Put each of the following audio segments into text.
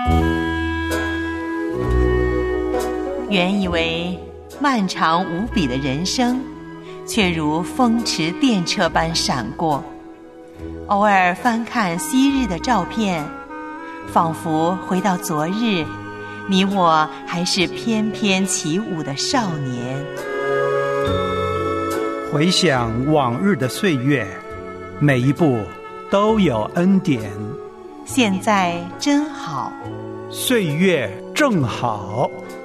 原以为漫长无比的人生，却如风驰电掣般闪过。偶尔翻看昔日的照片，仿佛回到昨日，你我还是翩翩起舞的少年。 回想往日的岁月，每一步都有恩典。 现在真好， 岁月正好。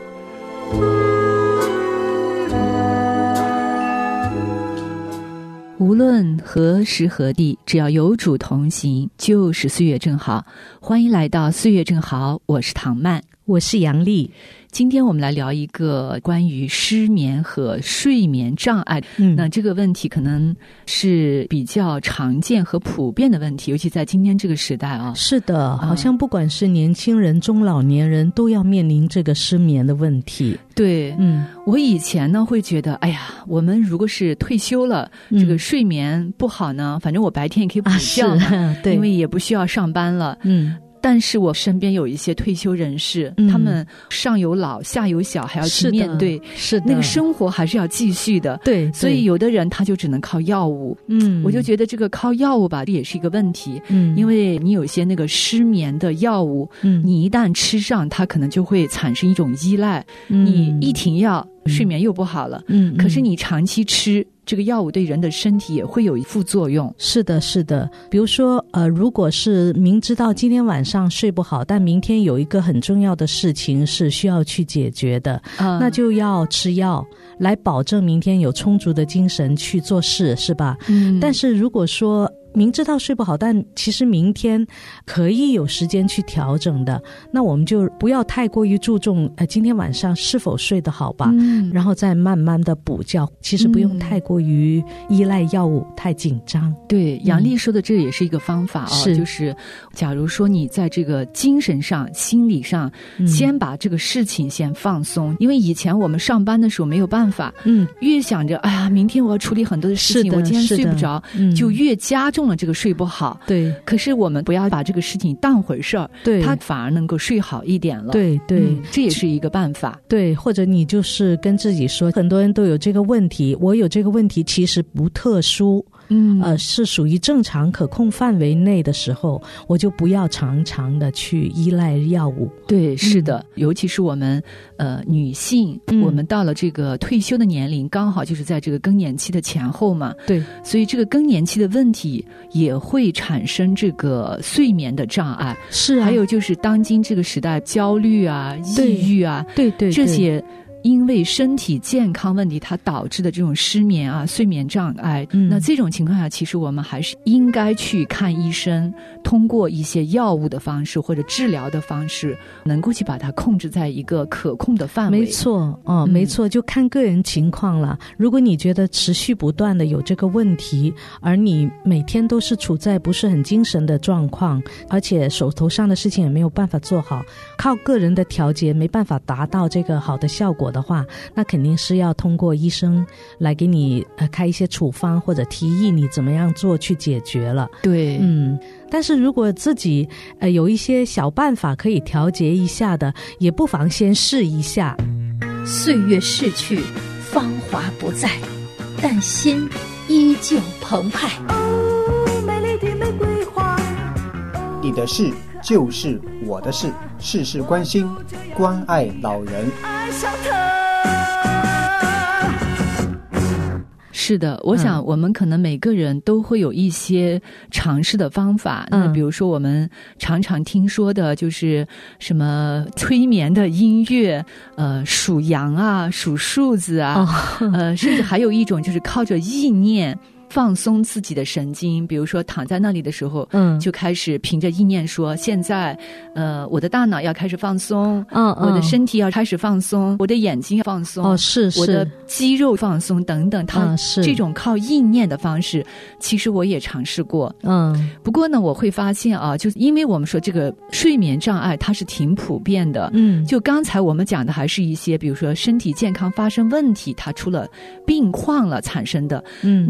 无论何时何地，只要有主同行，就是岁月正好。欢迎来到岁月正好，我是唐曼， 我是杨丽。 今天我们来聊一个关于失眠和睡眠障碍。那这个问题可能是比较常见和普遍的问题，尤其在今天这个时代啊。 是的，好像不管是年轻人、中老年人都要面临这个失眠的问题。 对，我以前呢会觉得，哎呀，我们如果是退休了，这个睡眠不好呢，反正我白天也可以补觉嘛， 对， 因为也不需要上班了。但是我身边有一些退休人士，他们上有老下有小，还要去面对， 是的， 那个生活还是要继续的。 对， 所以有的人他就只能靠药物。我就觉得这个靠药物吧，这也是一个问题。因为你有些那个失眠的药物，你一旦吃上，它可能就会产生一种依赖。你一停药，睡眠又不好了。可是你长期吃这个药物，对人的身体也会有副作用。 是的，是的。比如说如果是明知道今天晚上睡不好，但明天有一个很重要的事情是需要去解决的，那就要吃药来保证明天有充足的精神去做事，是吧？但是如果说明知道睡不好，但其实明天可以有时间去调整的，那我们就不要太过于注重今天晚上是否睡得好吧，然后再慢慢的补觉，其实不用太过于依赖药物，太紧张。 对，杨丽说的这也是一个方法就是假如说你在这个精神上、心理上先把这个事情先放松，因为以前我们上班的时候没有办法，越想着哎呀明天我要处理很多的事情，我今天睡不着，就越加重了这个睡不好。 对， 可是我们不要把这个事情当回事儿， 对， 他反而能够睡好一点了。 对对， 这也是一个办法。 对，或者你就是跟自己说，很多人都有这个问题，我有这个问题其实不特殊，是属于正常可控范围内的时候，我就不要常常的去依赖药物。 对，是的，尤其是我们女性，我们到了这个退休的年龄，刚好就是在这个更年期的前后嘛。 对， 所以这个更年期的问题也会产生这个睡眠的障碍。 是啊， 还有就是当今这个时代，焦虑啊、抑郁啊， 对， 这些因为身体健康问题它导致的这种失眠啊、睡眠障碍，那这种情况下其实我们还是应该去看医生，通过一些药物的方式或者治疗的方式，能够去把它控制在一个可控的范围。 没错，没错，就看个人情况了。如果你觉得持续不断的有这个问题，而你每天都是处在不是很精神的状况，而且手头上的事情也没有办法做好，靠个人的调节没办法达到这个好的效果的话，那肯定是要通过医生来给你开一些处方，或者提议你怎么样做去解决了。 对， 但是如果自己有一些小办法可以调节一下的，也不妨先试一下。 岁月逝去，芳华不再，但心依旧澎湃。 哦，美丽的玫瑰花。 你的事就是我的事，事事关心，关爱老人。 爱上他。 是的，我想我们可能每个人都会有一些尝试的方法。那比如说我们常常听说的就是什么催眠的音乐，数羊啊、数数字啊，甚至还有一种就是靠着意念放松自己的神经，比如说躺在那里的时候，就开始凭着意念说，现在我的大脑要开始放松，我的身体要开始放松，我的眼睛要放松， 是我的肌肉放松等等，它这种靠意念的方式，其实我也尝试过。不过呢，我会发现啊，就是因为我们说这个睡眠障碍它是挺普遍的，就刚才我们讲的还是一些比如说身体健康发生问题，它出了病况了产生的，那但是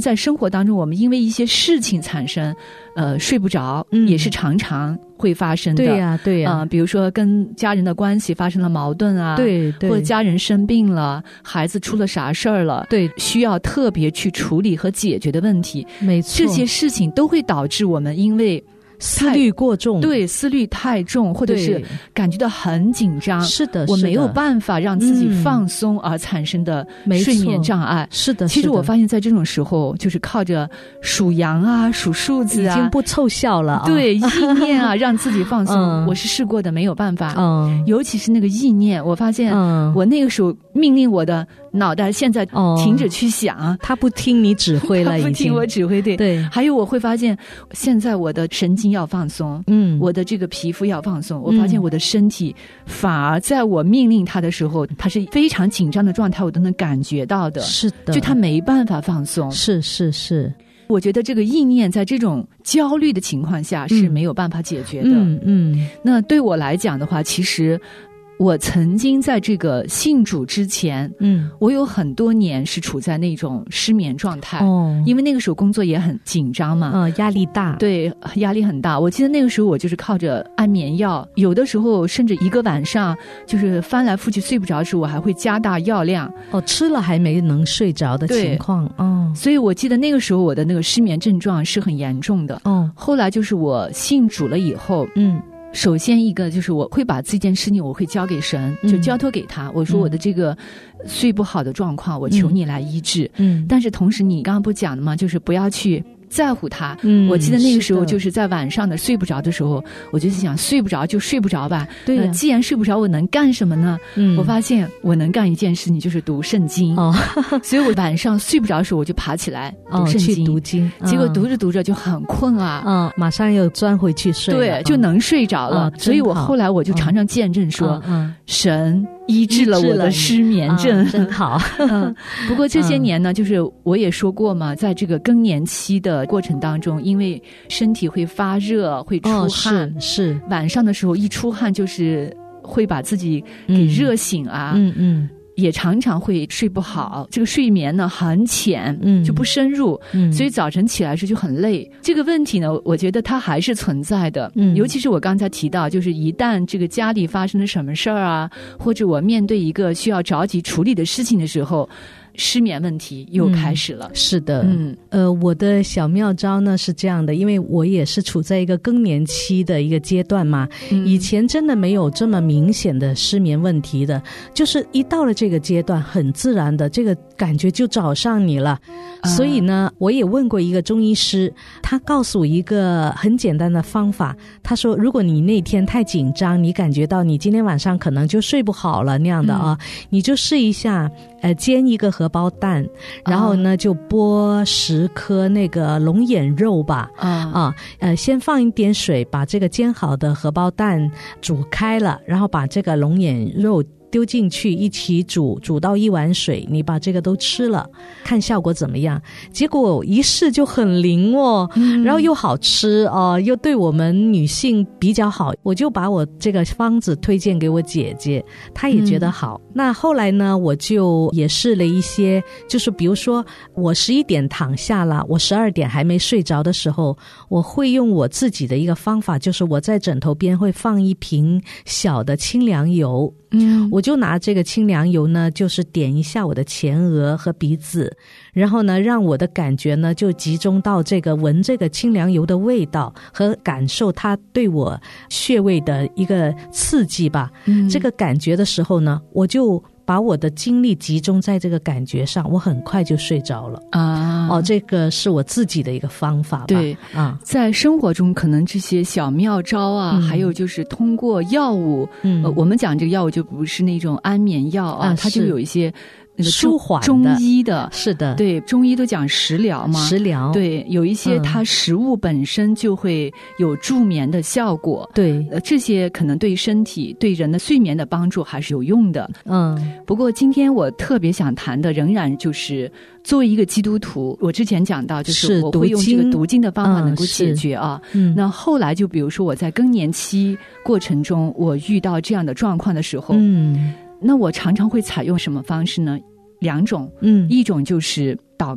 在生活当中，我们因为一些事情产生睡不着，也是常常会发生的。 对呀，对呀， 比如说跟家人的关系发生了矛盾啊， 对， 或者家人生病了，孩子出了啥事儿了， 对， 需要特别去处理和解决的问题， 没错， 这些事情都会导致我们因为思虑过重， 对，思虑太重，或者是感觉到很紧张， 是的， 我没有办法让自己放松而产生的睡眠障碍。 是的， 其实我发现在这种时候，就是靠着数羊啊、数数字啊， 已经不凑效了。 对，意念啊，让自己放松。我是试过的，没有办法。尤其是那个意念，我发现我那个时候命令我的脑袋现在停止去想， 他不听你指挥了， 他不听我指挥。对，还有我会发现，现在我的神经要放松，我的这个皮肤要放松。我发现我的身体反而在我命令它的时候，它是非常紧张的状态，我都能感觉到的。 是的， 就它没办法放松。 是。 我觉得这个意念在这种焦虑的情况下是没有办法解决的。那对我来讲的话，其实我曾经在这个信主之前，我有很多年是处在那种失眠状态，因为那个时候工作也很紧张嘛， 压力大， 对，压力很大。我记得那个时候我就是靠着安眠药，有的时候甚至一个晚上就是翻来覆去睡不着的时候，我还会加大药量。 吃了还没能睡着的情况。 所以我记得那个时候我的那个失眠症状是很严重的。后来就是我信主了以后，首先一个就是我会把这件事情我会交给神，就交托给他。我说我的这个睡不好的状况，我求你来医治。但是同时你刚刚不讲的吗？就是不要去在乎它。我记得那个时候就是在晚上的睡不着的时候，我就想睡不着就睡不着吧。 对， 既然睡不着，我能干什么呢？我发现我能干一件事情，就是读圣经。所以我晚上睡不着的时候，我就爬起来读圣经， 去读经。 结果读着读着就很困啊， 马上又钻回去睡了。 对，就能睡着了。所以我后来我就常常见证说，神医治了我的失眠症， 真好。 不过这些年呢，就是我也说过嘛，在这个更年期的过程当中，因为身体会发热，会出汗， 是晚上的时候一出汗就是会把自己给热醒啊。也常常会睡不好，这个睡眠呢很浅，就不深入，所以早晨起来时就很累。这个问题呢，我觉得它还是存在的。尤其是我刚才提到，就是一旦这个家里发生了什么事儿啊，或者我面对一个需要着急处理的事情的时候，失眠问题又开始了。 是的，我的小妙招呢是这样的，因为我也是处在一个更年期的一个阶段嘛，以前真的没有这么明显的失眠问题的，就是一到了这个阶段，很自然的这个感觉就找上你了。所以呢，我也问过一个中医师，他告诉我一个很简单的方法，他说如果你那天太紧张，你感觉到你今天晚上可能就睡不好了那样的你就试一下煎一个荷包蛋，然后呢就剥10颗那个龙眼肉吧，先放一点水，把这个煎好的荷包蛋煮开了，然后把这个龙眼肉丢进去一起煮到1碗水，你把这个都吃了，看效果怎么样。结果一试就很灵然后又好吃又对我们女性比较好，我就把我这个方子推荐给我姐姐，她也觉得好。那后来呢，我就也试了一些，就是比如说我11点躺下了，我12点还没睡着的时候，我会用我自己的一个方法，就是我在枕头边会放一瓶小的清凉油，我就拿这个清凉油呢，就是点一下我的前额和鼻子，然后呢让我的感觉呢就集中到这个闻这个清凉油的味道和感受它对我穴位的一个刺激吧。这个感觉的时候呢，我就把我的精力集中在这个感觉上，我很快就睡着了这个是我自己的一个方法吧。 对在生活中可能这些小妙招啊，还有就是通过药物，我们讲这个药物就不是那种安眠药它就有一些那个舒缓的中医的， 是的， 对，中医都讲食疗嘛， 食疗， 对，有一些它食物本身就会有助眠的效果， 对， 这些可能对身体对人的睡眠的帮助还是有用的。不过今天我特别想谈的仍然就是作为一个基督徒，我之前讲到就是我会用这个读经的方法能够解决那后来就比如说我在更年期过程中，我遇到这样的状况的时候，那我常常会采用什么方式呢？2种，一种就是祷告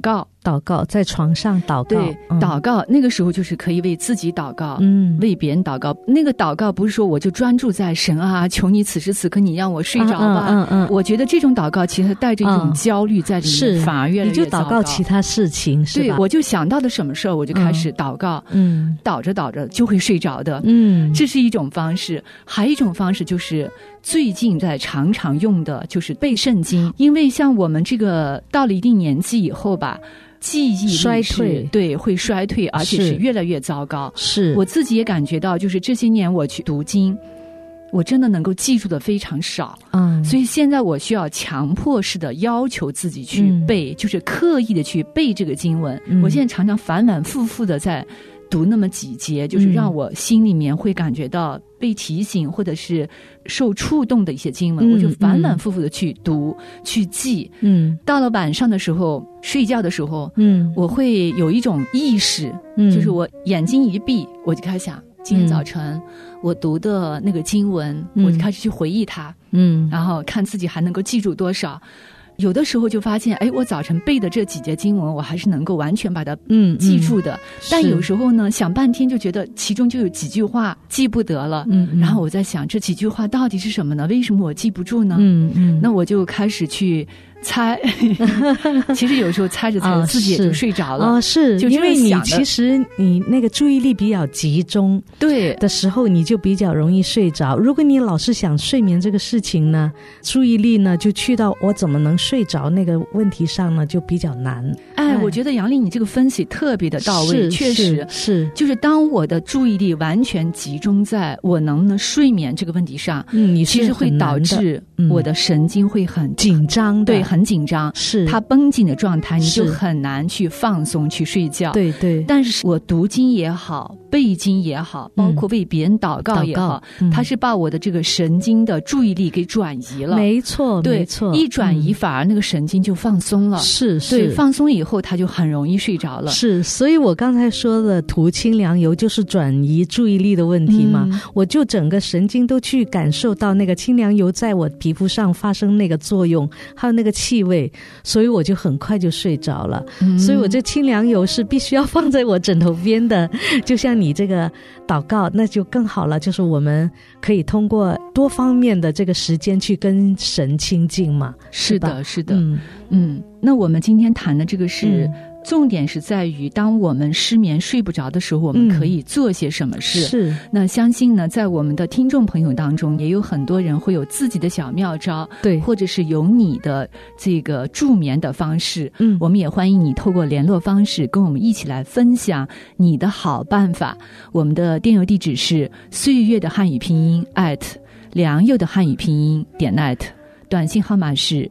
祷告，在床上祷告。 对，祷告那个时候就是可以为自己祷告，为别人祷告。那个祷告不是说我就专注在神啊，求你此时此刻你让我睡着吧。我觉得这种祷告其实带着一种焦虑在里面，反而越来越糟糕。 你就祷告其他事情，是吧？ 对，我就想到的什么事儿，我就开始祷告。祷着祷着就会睡着的。这是一种方式。还有一种方式就是最近在常常用的，就是背圣经。因为像我们这个到了一定年纪以后吧，记忆力衰退， 对，会衰退，而且是越来越糟糕。 是我自己也感觉到，就是这些年我去读经，我真的能够记住的非常少。所以现在我需要强迫式的要求自己去背，就是刻意的去背这个经文。我现在常常反反复复的在读那么几节，就是让我心里面会感觉到被提醒或者是受触动的一些经文，我就反反复复的去读去记。到了晚上的时候睡觉的时候，我会有一种意识，就是我眼睛一闭，我就开始想今天早晨我读的那个经文，我就开始去回忆它，然后看自己还能够记住多少。有的时候就发现，我早晨背的这几节经文，我还是能够完全把它记住的。但有时候呢，想半天就觉得其中就有几句话记不得了。然后我在想，这几句话到底是什么呢？为什么我记不住呢？那我就开始去猜。其实有时候猜着猜着自己也就睡着了。 是因为你其实你那个注意力比较集中，对的时候，你就比较容易睡着。如果你老是想睡眠这个事情呢，注意力呢就去到我怎么能睡着那个问题上呢，就比较难。 我觉得杨丽你这个分析特别的到位，确实是就是当我的注意力完全集中在我能不能睡眠这个问题上，其实会导致我的神经会很紧张， 对，很紧张， 是它绷紧的状态，你就很难去放松去睡觉。 对对。 但是我读经也好，背经也好，包括为别人祷告也好，它是把我的这个神经的注意力给转移了。 没错， 对， 没错， 一转移反而那个神经就放松了。 是， 对，放松以后它就很容易睡着了。 是，所以我刚才说的涂清凉油就是转移注意力的问题嘛。我就整个神经都去感受到那个清凉油在我皮肤上发生那个作用，还有那个气味，所以我就很快就睡着了。所以我这清凉油是必须要放在我枕头边的。就像你这个祷告那就更好了，就是我们可以通过多方面的这个时间去跟神亲近嘛。 是的，是的。那我们今天谈的这个是重点是在于当我们失眠睡不着的时候，我们可以做些什么事。 是， 那相信呢在我们的听众朋友当中也有很多人会有自己的小妙招，对，或者是有你的这个助眠的方式。我们也欢迎你透过联络方式跟我们一起来分享你的好办法。我们的电邮地址是岁月的汉语拼音良友的汉语拼音.net，短信号码是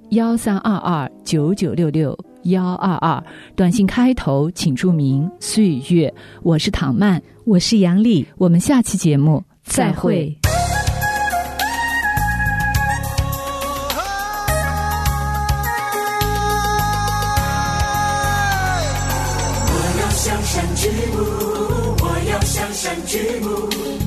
13229966。122，短信开头请注明岁月。我是唐曼， 我是杨丽， 我们下期节目再会。 我要向山之舞，我要向山之舞。